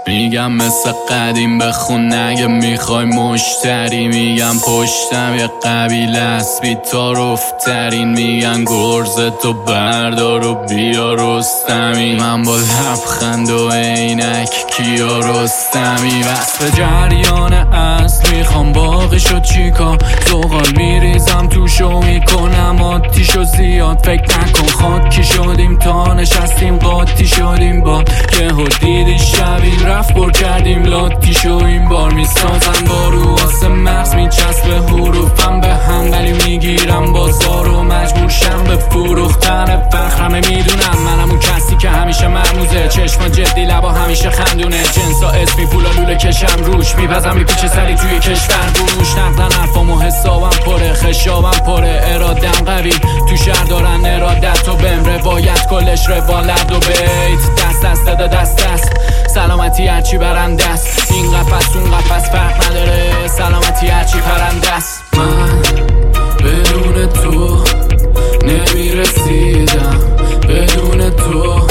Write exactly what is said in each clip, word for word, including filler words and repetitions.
میگم مثل قدیم بخون اگه میخوای مشتری. میگم پشتم یه قبیله است بی‌تاروف‌ترین. میگن گرز تو بردار و بیا رستمی. من با لبخند و عینک کیا رستمی. وصف جریان اصل میخوام باقیشو چیکار. زغال میریزم توشو میکنم آتیشو زیاد. فکر نکن خاکی شدیم تا نشستیم قاطی شدیم با یه ها دیدی شبیه رفت بر کردیم لاتی شو. این بار میسازن بارو واسه مغز میچسبه حروفم به هم ولی میگیرم بازارو مجبور شم به فروختن فخرمه. میدونم منم اون کسی که همیشه مرموزه چشما جدی لبا همیشه خندونه. جنسا اسمی پولا لوله کشم روش میپزم میپیچه سری توی کشور بوش. نقدن حرفام و حسابم پره خشابم پره ارادم قوی تو شهر دارن ارادت و بهم روایت کلش روالد و بیت دست دست داده دست دست. سلامتی هرچی برنده است این قفس اون قفس فرق نداره. سلامتی هرچی پرنده است. من بدون تو نمیرسیدم بدون تو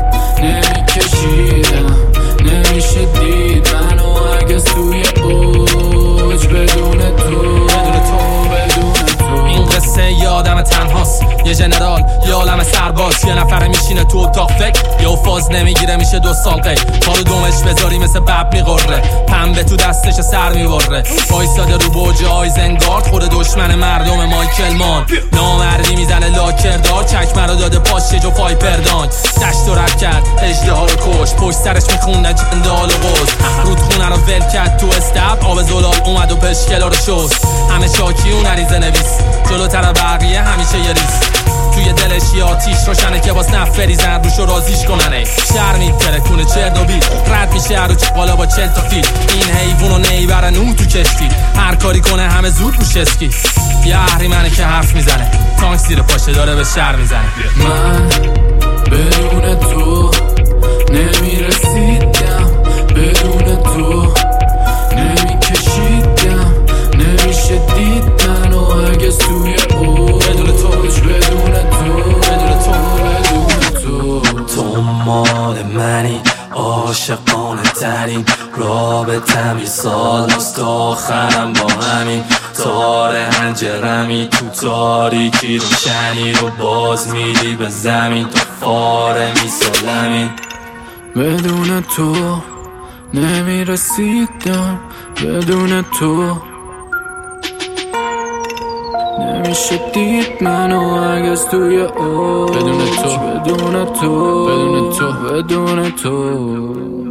نمیکشیدم نمیشه دید منو اگه سوی اوج بدون تو بدون تو بدون تو. این قصه یادم تنهاست یه جنرال یه عالم سرباز. یه نفره میشینه تو اتاق فکر یه فاز نمیگیره میشه دو سال قی. پارو دومش بذاری مثل بب میقره پنبه تو دستش سر میبره. وایساده رو برج آیزنگارد خود دشمن مردم مایکل مان. نامردی میزنه لاکردار چکمه رو داده پاش یه جو فایپردان. دشت و رد کرد اژدها رو کش پشت سرش میخوندن جندال و قوز. رودخونه رو ول کرد تو استب آب زلال اومد و پشکلا رو شست. همه شاکی اون عریضه نویس جلوتر بقیه همیشه یه ریس. توی دلش یه آتیش روشنه که باز نفریزن روشو رازیش کننه. شهر میترکونه چرنوبیل رد میشه رو چقالا با چل تا فیل. این حیوانو نیبرن اون تو کشتی هر کاری کنه همه زود روش اسکی. یه اهریمنه که حرف میزنه تانک زیر پاشه داره به شهر میزنه. من بدون تو نمیرسیدم بدون تو نمیکشیدم نمیشه دید منو اگه سوی اوج بدون تو بدون تو بدون تو بدون تو. تو مال منی عاشقانه ترین رابطمی سال است آخرم با همین تار هنجرمی تو تاریکی روشنی رو باز میدی به زمین تو فاره میسالمین. بدون تو نمیرسیدم بدون تو نمیشه دید منو اگه توی اوج بدون تو بدون تو بدون تو بدون تو.